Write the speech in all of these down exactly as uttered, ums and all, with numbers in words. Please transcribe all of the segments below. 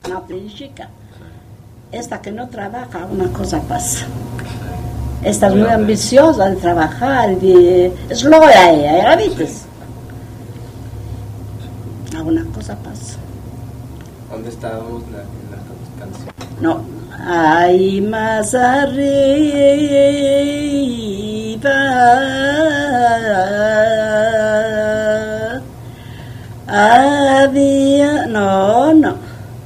una chica. Esta que no trabaja, una cosa pasa. Esta es muy ambiciosa de trabajar, de... es loca ella, ¿ya viste? Alguna cosa pasa. ¿Dónde estábamos la, en la canción? No, hay más arriba. Había, no, no.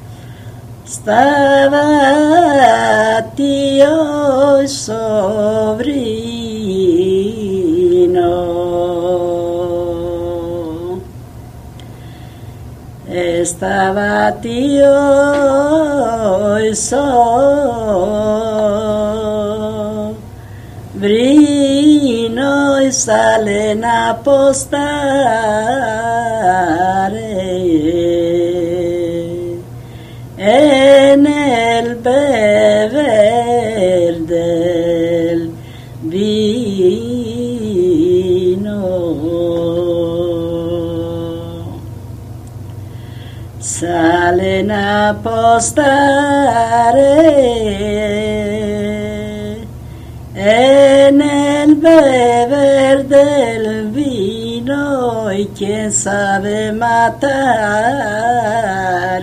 Estaba tío y sobrino. Estaba tío y sobrino y salen a apostar en el beber del vino. Salen a apostar en el beber del vino y quién sabe matar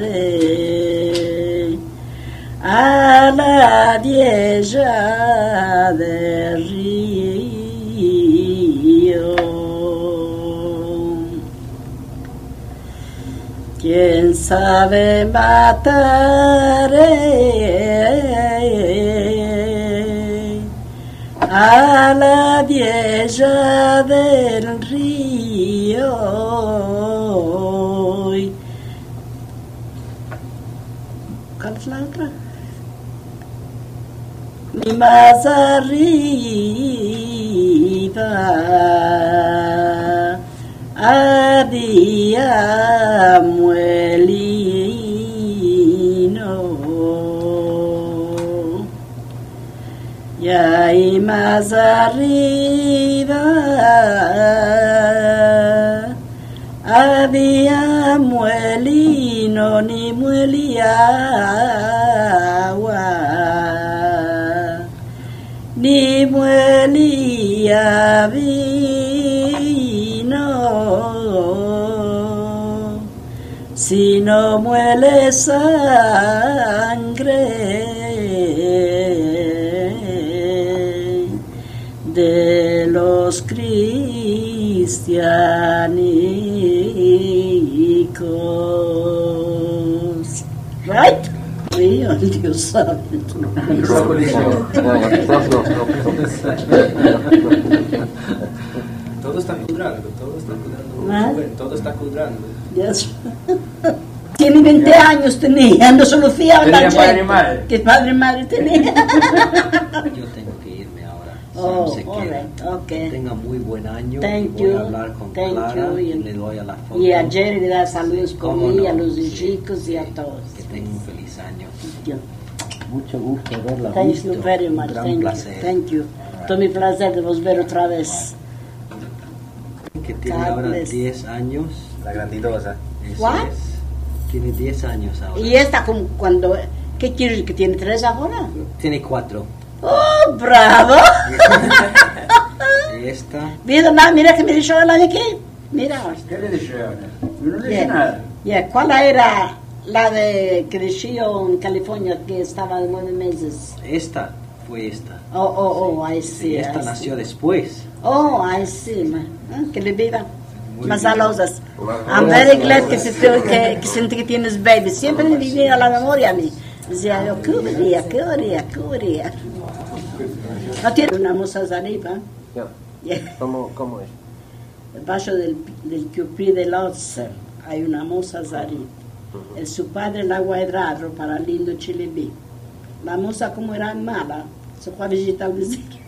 a la vieja del río. Quién sabe matar a la vieja del río. ¿Cuál es la otra? Ni más arriba había muelino y ahí más arriba había muelino ni muelía agua ni muelía vino, sino muele sangre de los cristianicos. Right? Sí, Dios sabe. Todo está cuadrando, todo está cuadrando. ¿Ah? Todo está cuadrando. Yes. Tiene veinte años, tenía, no se lo fiaba la gente. Padre y madre. ¿Qué padre y madre tenía? Yo tengo que irme ahora. Oh, Se all queda. right, okay. Que tenga muy buen año. Thank y voy you. a hablar con Thank Clara you. y Y- le doy a la foto. Y a Jerry le da saludos Sí, por cómo mí, no. a los Sí, chicos y a sí. todos. Que tenga un feliz año. Yo. Mucho gusto verla. Thank visto. you very much. Un gran Thank placer. you. Thank you. Todo mi placer de vos ver otra vez. Que tiene God ahora bless. diez años. La grandidosa. Eso What? es. Tiene diez años ahora. Y esta como cuando... ¿Qué quieres que tiene tres ahora? Tiene cuatro. ¡Oh, bravo! Esta. Mira, no, mira que me dijo el año que... Mira. ¿Qué le dije ahora? Yo no le dije Yeah. nada. Yeah. ¿Cuál era la de que nació en California que estaba de nueve meses? Esta fue esta. Oh, oh, oh, I see. Y esta I nació see. después. Oh, I see. man. Ah, que le viva. Muy Más bien. salosas. I'm very glad que, se, que, que siente que tienes baby. Siempre me vivía a la memoria a mí. Decía yo, ¿qué haría? ¿Qué haría? ¿Qué haría? ¿No tiene una moza arriba? Ya. Yeah. ¿Cómo, cómo es? Debajo del, del Cupri del Otzer hay una moza arriba. El su padre la guardaron para lindo Chilebí. La moza como era mala, se fue a visitar al vecino.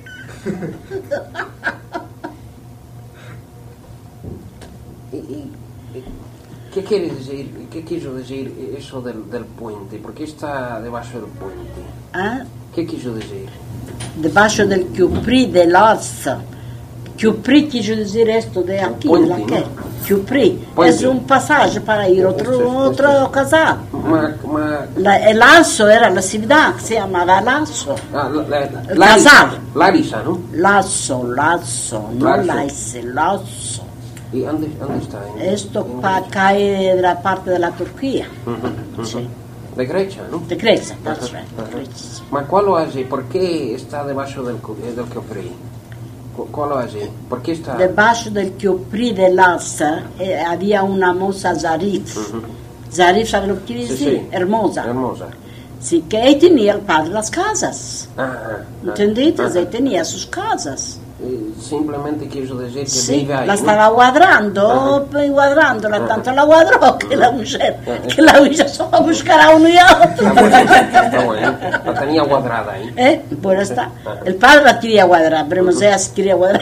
¿Y, y, y qué quiere decir, qué quiso decir eso del, del puente? ¿Por qué está debajo del puente? Ah, ¿Qué quiso decir? debajo del Cupri del Otzer. Cupri quiso decir esto de aquí, de la puente, que. ¿no? Chiupri. Puente. Es un pasaje para ir a otro, Este- otro este- casal. Ma, ma, La- el Lasso era la ciudad que se llamaba Lasso. ah, la, la, El Larisa, casal. Larisa, ¿no? Lasso, Lasso, no Lasso. Laisse, Lasso. ¿Y dónde, dónde está? En- Esto en pa- Grecia. cae de la parte de la Turquía. Ujú, ujú. Sí. De Grecia, ¿no? De Grecia, that's Ajá, right. ajá. Grecia. Ma qual oasi? ¿Por qué está debajo del, cu- eh, del Chiopri? Cu- ¿Cuál oasi? ¿Por qué está? Debajo del Chiopri de Lhasa eh, había una moza Zarif. Ujú. Zarif, ¿sabe lo que quiere Sí, decir? sí. Hermosa. Hermosa. Sí, que ahí tenía el padre las casas. Ah, ah, ah. ¿Entendiste? Ah, Ahí tenía sus casas. eh, simplemente quiso decir que Sí, vive ahí, la ¿no? estaba guadrando, Ajá. pues, guadrando, la Ajá. tanto la guadró que la mujer, Ajá. que la huilla solo a buscar a uno y a Está otro. bueno, está bueno. La tenía cuadrada ahí. ¿Eh? Bueno, está. Ajá. El padre la quería guadrar, pero no sé si quería guadrar.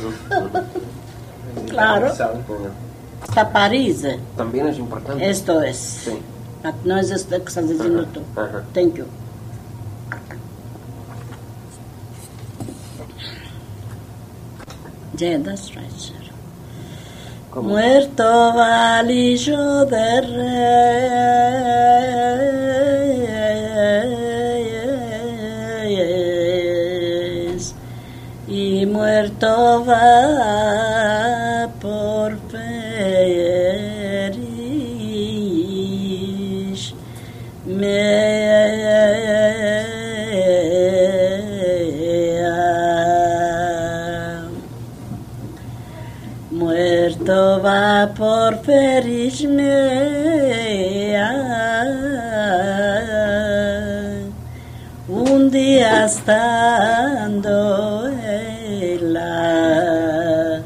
Claro. Bueno, Hasta París. eh. también es importante. Esto es. Sí. No es esto que estás diciendo Ajá, tú. ajá. Thank you. Yeah, that's right, sir. ¿Cómo? Muerto valillo de reyes y muerto va por perish mea. Muerto va por Perishmea. Un día estando en la...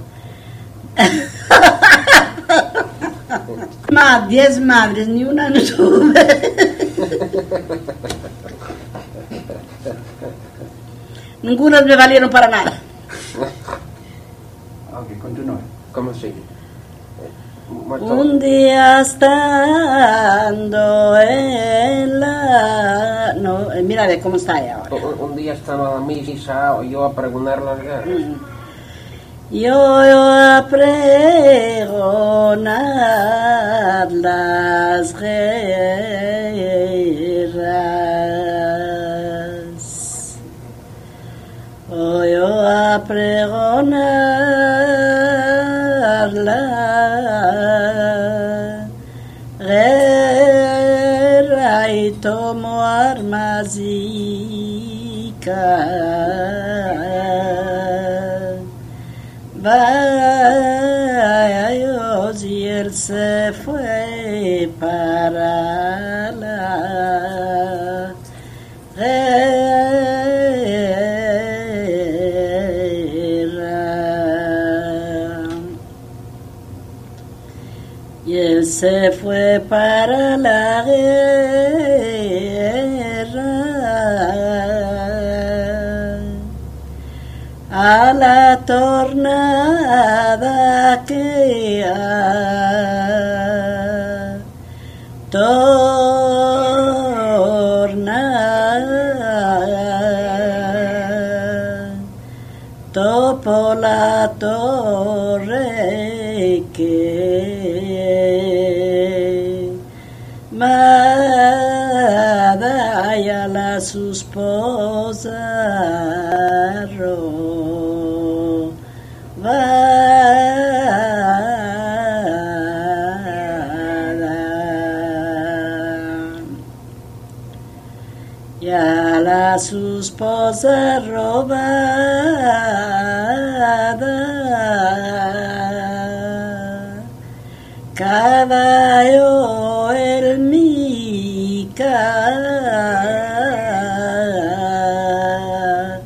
Más, diez madres, ni una no tuve. Ninguna me valieron para nada. Ok, continúe. ¿Cómo sigue? Eh, muerto- Un día estando en la... No, eh, mira de cómo está ahí ahora. Un, un día estaba a la misa, oyó a pregonar las guerras. Yo a pregonar las guerras. Yo a pregonar la guerra y tomo armas y ca- Vayos y él se fue para la guerra. Y él se fue para la guerra. A la tornada que ha torna topo la torre que madaya la su sposa robada. Ya la su sposa robada, caballo el mica,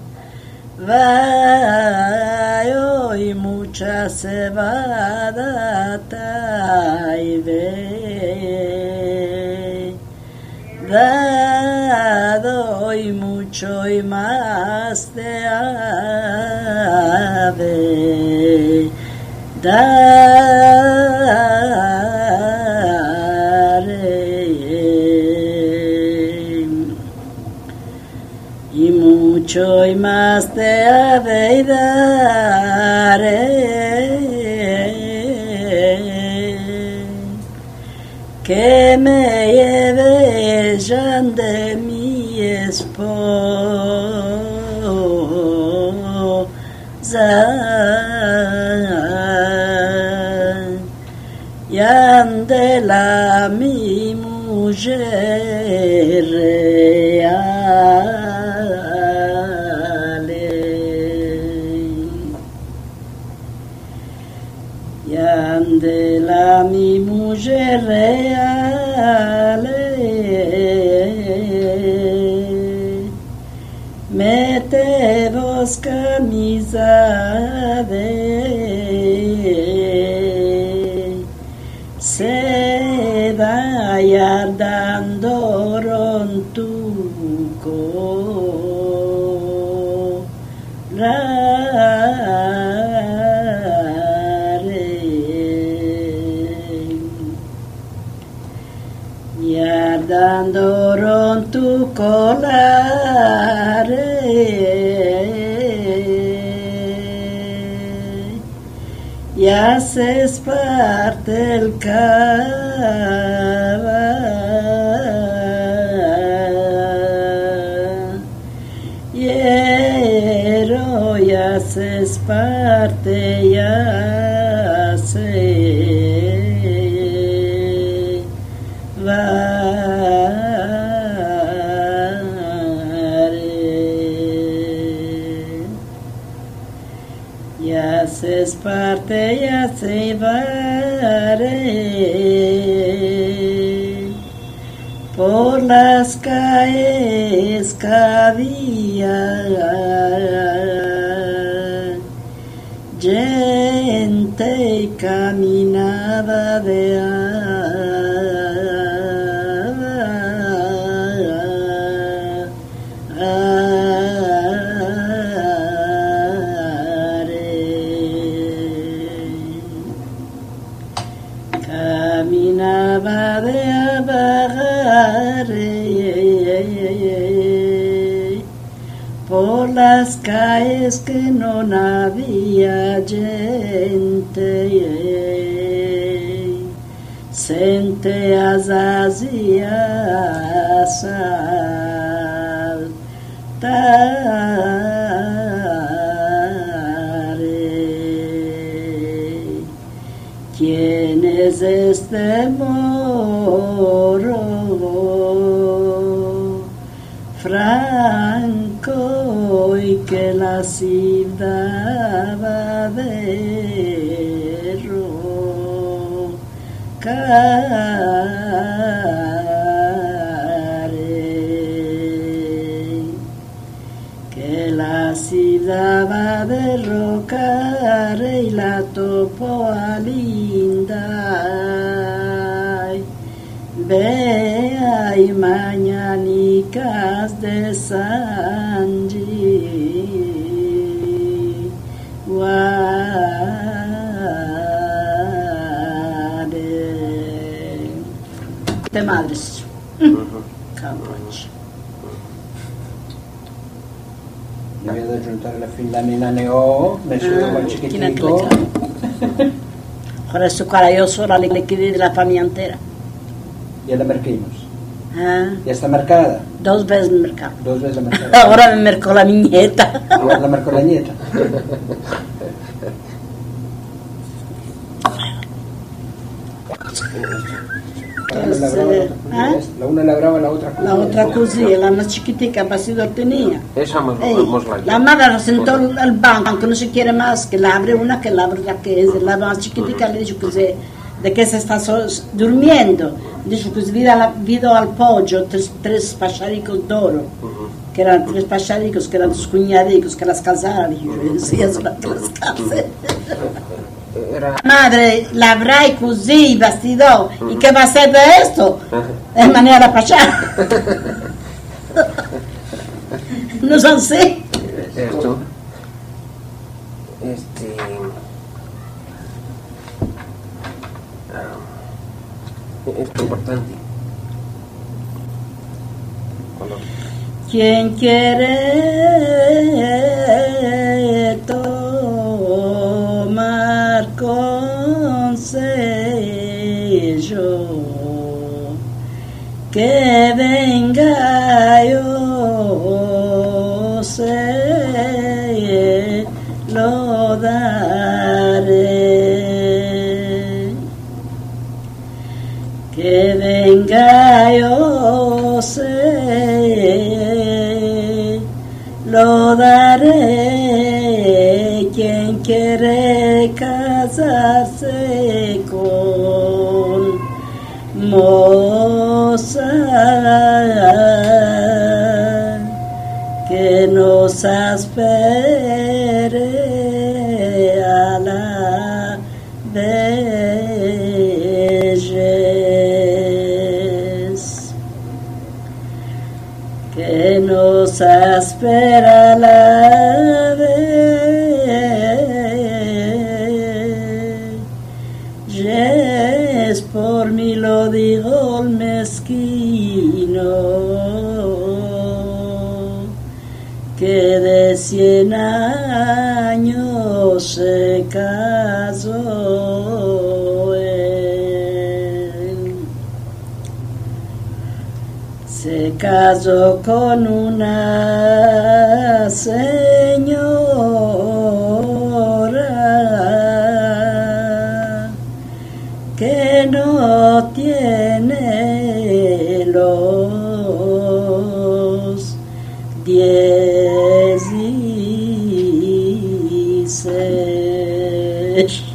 vayo y mucha cebada taive, dado y mucho y más de ave, daré. Y mucho y más de ave y daré. que me lleve ya de mi esposa, ya de la mi mujer real, ya de la mi mujer real, mete vos camisa de se vaya dando rontuco ya dando rontuco ya se parte el caballero, ya se parte, ya se va. Ya se parte, ya se va por las calles que había gente y caminaba de caminaba de abagare por las calles que no había gente, sente azazías saltare. ¿Quién es este moro franco y que la ciudad va de rocare? Que la ciudad va de rocare y la topo a linda. Vea y mañanicas de Sanji Guade de madres Cambridge. Io vedo aggiuntare la figlia Mina Neo, messo Ah, con il chiquitico. Por eso cara yo sola le liquidé de la familia entera. Ya la marquemos. Ah, Ya está marcada. dos veces me mercado. Dos veces la marcada. Ahora me mercó la niñeta. Ahora la marcó la nieta. Entonces, la, brava, ¿ah? la una labraba, la otra La otra cosilla, la más chiquitica, pasidor tenía. Esa hemos, Ey, hemos la la madre la sentó al banco, no se quiere más, que la abre una, que la abre la que es. La más chiquitica le dijo que se, de que se está so, durmiendo. Dijo que se vio, la, vio al pollo tres, tres pacharicos de oro, que eran tres pacharicos, que eran sus cuñadicos, que las casaron. Y yo decía, eso la que las casé. Era... Madre, la avrai così vestito, ¿y qué va a hacer de esto? En manera pachá. No son así. Esto. Este. Ah, es importante. Cuando ¿Quién quiere tomar consejo? que venga yo se lo daré, que venga yo se lo daré, quien quiere casarse con moza, que nos espere a la vejez, que nos espera la vejez, por mí lo digo el mezquino, que de cien años se casó él. Se casó con una señora que no tiene los dieciséis.